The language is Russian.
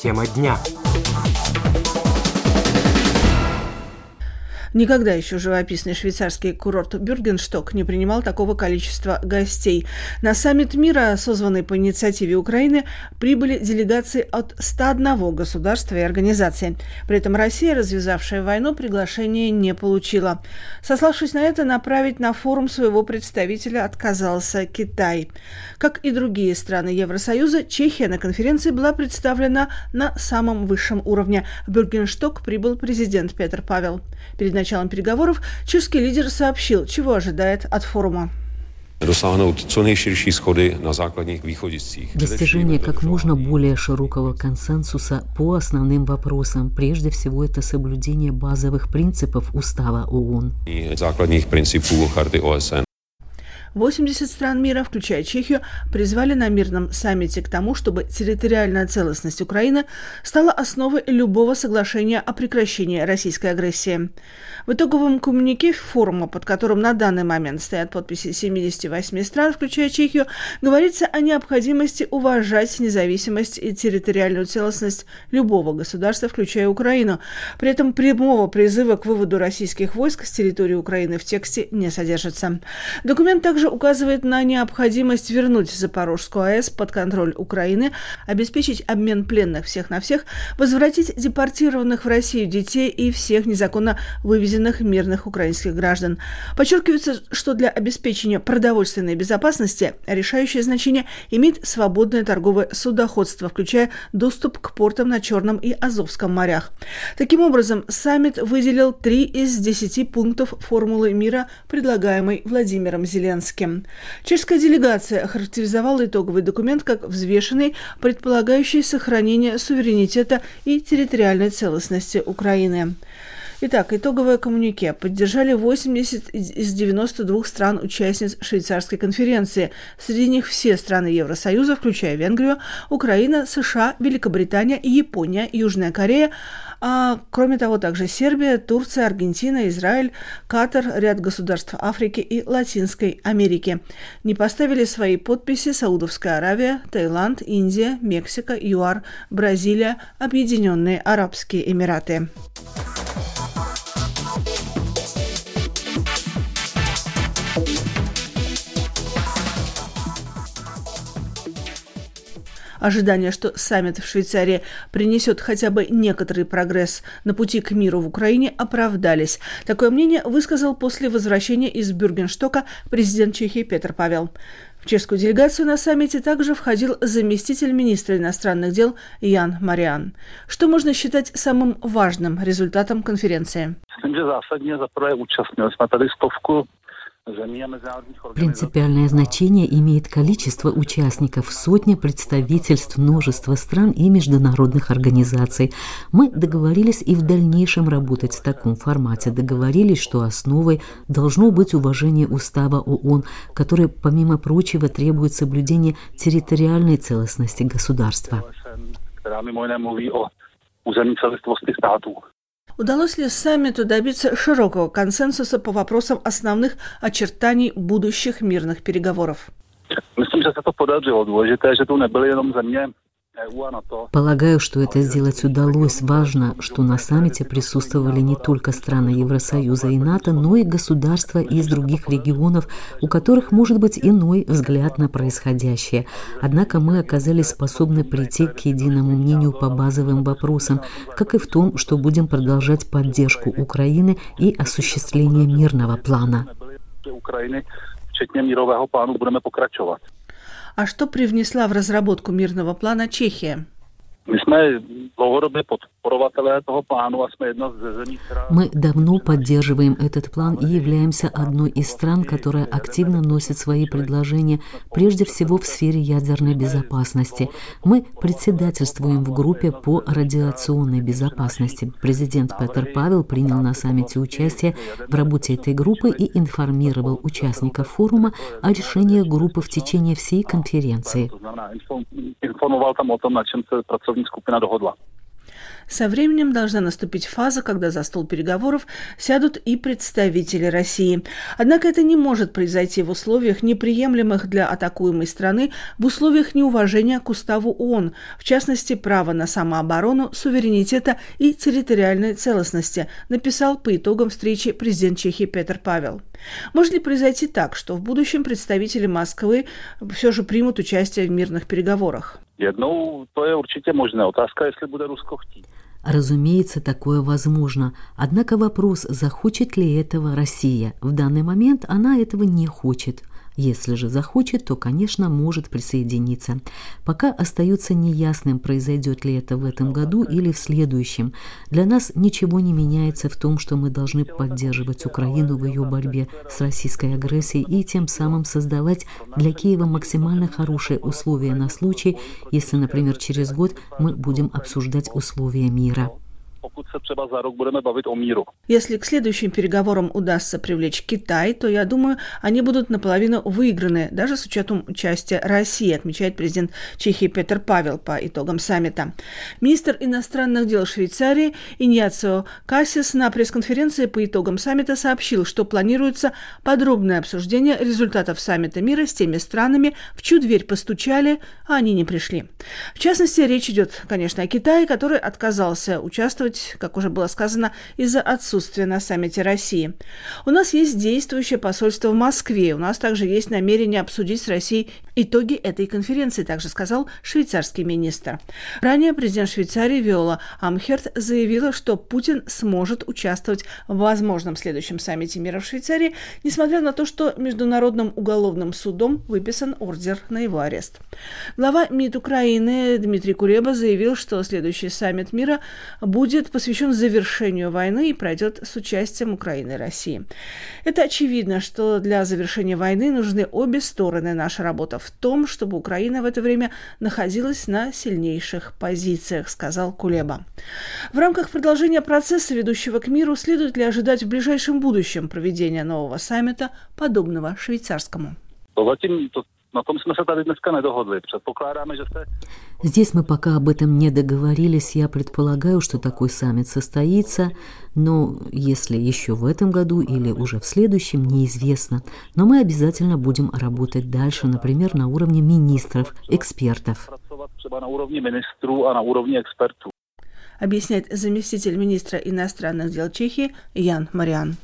Тема дня. Никогда еще живописный швейцарский курорт Бюргеншток не принимал такого количества гостей. На саммит мира, созванный по инициативе Украины, прибыли делегации от 101 государства и организаций. При этом Россия, развязавшая войну, приглашение не получила. Сославшись на это, направить на форум своего представителя отказался Китай. Как и другие страны Евросоюза, Чехия на конференции была представлена на самом высшем уровне. В Бюргеншток прибыл президент Петр Павел. Перед началом переговоров чешский лидер сообщил, чего ожидает от форума. Достижение как можно более широкого консенсуса по основным вопросам. Прежде всего, это соблюдение базовых принципов Устава ООН. 80 стран мира, включая Чехию, призвали на мирном саммите к тому, чтобы территориальная целостность Украины стала основой любого соглашения о прекращении российской агрессии. В итоговом коммюнике форума, под которым на данный момент стоят подписи 78 стран, включая Чехию, говорится о необходимости уважать независимость и территориальную целостность любого государства, включая Украину. При этом прямого призыва к выводу российских войск с территории Украины в тексте не содержится. Документ также указывает на необходимость вернуть Запорожскую АЭС под контроль Украины, обеспечить обмен пленных всех на всех, возвратить депортированных в Россию детей и всех незаконно вывезенных мирных украинских граждан. Подчеркивается, что для обеспечения продовольственной безопасности решающее значение имеет свободное торговое судоходство, включая доступ к портам на Черном и Азовском морях. Таким образом, саммит выделил 3 из 10 пунктов формулы мира, предлагаемой Владимиром Зеленским. Чешская делегация охарактеризовала итоговый документ как взвешенный, предполагающий сохранение суверенитета и территориальной целостности Украины. Итак, итоговое коммюнике поддержали 80 из 92 стран-участниц швейцарской конференции. Среди них все страны Евросоюза, включая Венгрию, Украина, США, Великобритания, Япония, Южная Корея, а кроме того также Сербия, Турция, Аргентина, Израиль, Катар, ряд государств Африки и Латинской Америки. Не поставили свои подписи Саудовская Аравия, Таиланд, Индия, Мексика, ЮАР, Бразилия, Объединенные Арабские Эмираты. Ожидания, что саммит в Швейцарии принесет хотя бы некоторый прогресс на пути к миру в Украине, оправдались. Такое мнение высказал после возвращения из Бюргенштока президент Чехии Петр Павел. В чешскую делегацию на саммите также входил заместитель министра иностранных дел Ян Мариан. Что можно считать самым важным результатом конференции? Принципиальное значение имеет количество участников, сотни представительств, множество стран и международных организаций. Мы договорились и в дальнейшем работать в таком формате. Договорились, что основой должно быть уважение Устава ООН, который, помимо прочего, требует соблюдения территориальной целостности государства. Удалось ли саммиту добиться широкого консенсуса по вопросам основных очертаний будущих мирных переговоров? Полагаю, что это сделать удалось. Важно, что на саммите присутствовали не только страны Евросоюза и НАТО, но и государства из других регионов, у которых может быть иной взгляд на происходящее. Однако мы оказались способны прийти к единому мнению по базовым вопросам, как и в том, что будем продолжать поддержку Украины и осуществление мирного плана. А что привнесла в разработку мирного плана Чехия? Мы давно поддерживаем этот план и являемся одной из стран, которая активно носит свои предложения, прежде всего в сфере ядерной безопасности. Мы председательствуем в группе по радиационной безопасности. Президент Петр Павел принял на саммите участие в работе этой группы и информировал участников форума о решениях группы в течение всей конференции. Со временем должна наступить фаза, когда за стол переговоров сядут и представители России. Однако это не может произойти в условиях, неприемлемых для атакуемой страны, в условиях неуважения к уставу ООН, в частности, права на самооборону, суверенитета и территориальной целостности, написал по итогам встречи президент Чехии Петр Павел. Может ли произойти так, что в будущем представители Москвы все же примут участие в мирных переговорах? Jednou to je určitě možné. Otázka, jestli bude Rusko chtít. Разумеется, такое возможно. Однако вопрос, захочет ли этого Россия. В данный момент она этого не хочет. Если же захочет, то, конечно, может присоединиться. Пока остается неясным, произойдет ли это в этом году или в следующем. Для нас ничего не меняется в том, что мы должны поддерживать Украину в ее борьбе с российской агрессией и тем самым создавать для Киева максимально хорошие условия на случай, если, например, через год мы будем обсуждать условия мира. Если к следующим переговорам удастся привлечь Китай, то, я думаю, они будут наполовину выиграны, даже с учетом участия России, отмечает президент Чехии Петр Павел по итогам саммита. Министр иностранных дел Швейцарии Иньяцио Кассис на пресс-конференции по итогам саммита сообщил, что планируется подробное обсуждение результатов саммита мира с теми странами, в чью дверь постучали, а они не пришли. В частности, речь идет, конечно, о Китае, который отказался участвовать, как уже было сказано, из-за отсутствия на саммите России. У нас есть действующее посольство в Москве. У нас также есть намерение обсудить с Россией итоги этой конференции, также сказал швейцарский министр. Ранее президент Швейцарии Виола Амхерт заявила, что Путин сможет участвовать в возможном следующем саммите мира в Швейцарии, несмотря на то, что Международным уголовным судом выписан ордер на его арест. Глава МИД Украины Дмитрий Кулеба заявил, что следующий саммит мира будет посвящен завершению войны и пройдет с участием Украины и России. Это очевидно, что для завершения войны нужны обе стороны. Наша работа в том, чтобы Украина в это время находилась на сильнейших позициях, сказал Кулеба. В рамках продолжения процесса, ведущего к миру, следует ли ожидать в ближайшем будущем проведения нового саммита, подобного швейцарскому? На том мы tady dneska nedohodli. Předpokládáme, že se... Здесь мы пока об этом не договорились. Я предполагаю, что такой саммит состоится, но если еще в этом году или уже в следующем, неизвестно. Но мы обязательно будем работать дальше, например, на уровне министров, экспертов. Объясняет заместитель министра иностранных дел Чехии Ян Мариан.